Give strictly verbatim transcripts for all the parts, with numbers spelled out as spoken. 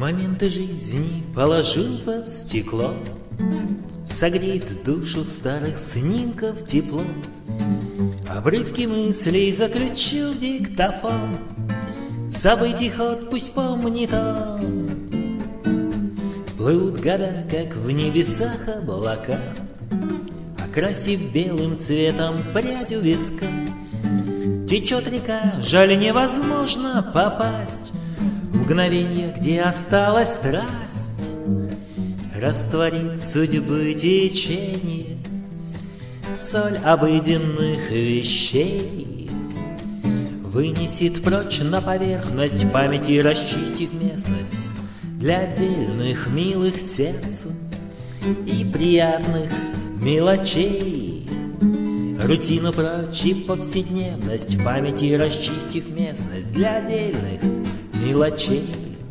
Моменты жизни положу под стекло, согреет душу старых снимков тепло. Обрывки мыслей заключу в диктофон, событий ход пусть помнит он. Плывут года, как в небесах облака, окрасив белым цветом прядь у виска. Течет река, жаль, невозможно попасть в мгновенье, где осталась страсть. Растворит судьбы течение соль обыденных вещей, вынесет прочь на поверхность памяти, расчистив местность для отдельных милых сердцу и приятных мелочей. Рутину прочь и повседневность в памяти, расчистив местность для отдельных мелочей.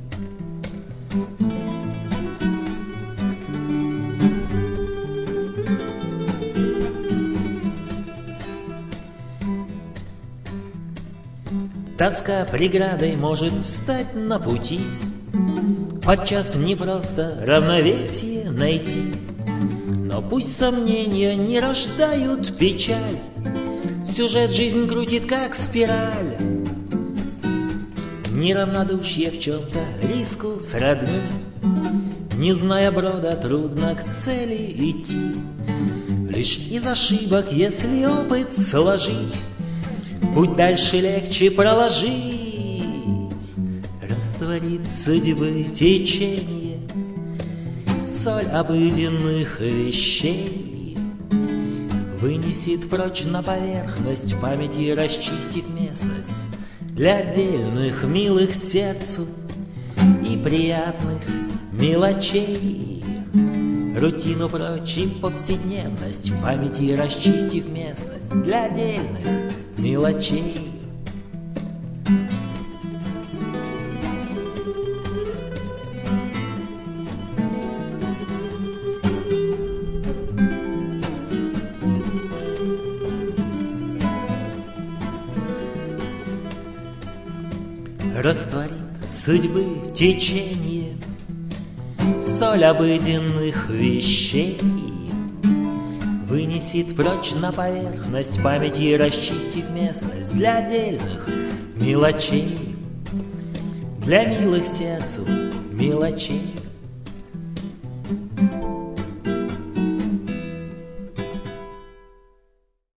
Тоска преградой может встать на пути, подчас непросто равновесие найти. Но пусть сомнения не рождают печаль, сюжет жизнь крутит, как спираль. Неравнодушие в чем-то риску сродни, не зная брода, трудно к цели идти. Лишь из ошибок, если опыт сложить, путь дальше легче проложить. Растворит судьбы течение соль обыденных вещей, вынесет прочь на поверхность памяти, расчистив местность для отдельных милых сердцу и приятных мелочей. Рутину прочь и повседневность в памяти, расчистив местность для отдельных мелочей. Растворит судьбы течение соль обыденных вещей, вынесет прочь на поверхность памяти, расчистив местность для отдельных мелочей, для милых сердцу мелочей.